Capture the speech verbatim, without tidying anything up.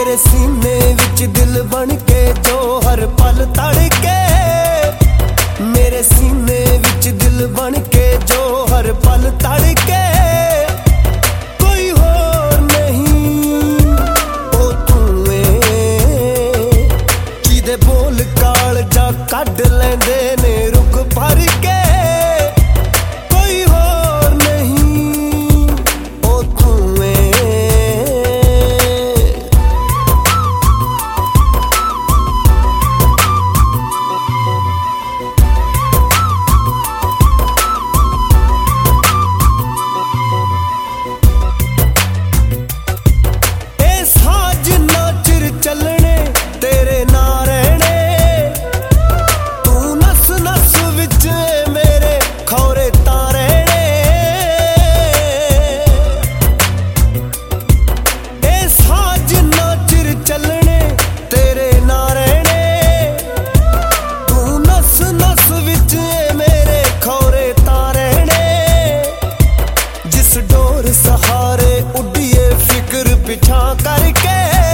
मेरे सीने विच दिल बन के जो हर पल तड़के, मेरे सीने विच दिल बन के जो हर पल तड़के। कोई होर नहीं ओ तू ऐ, किदे बोल काल जा कढ लैंदे ने रुक भर के। कोई होर नहीं ओ तू ऐ। चलने तेरे ना रहने, तू नस नस विच मेरे खौरे तारने। ए साज ना चिर चलने तेरे ना रहने, तू नस नस विच मेरे खौरे तारने। जिस डोर सहारे उड़िए फिक्र पिछा करके,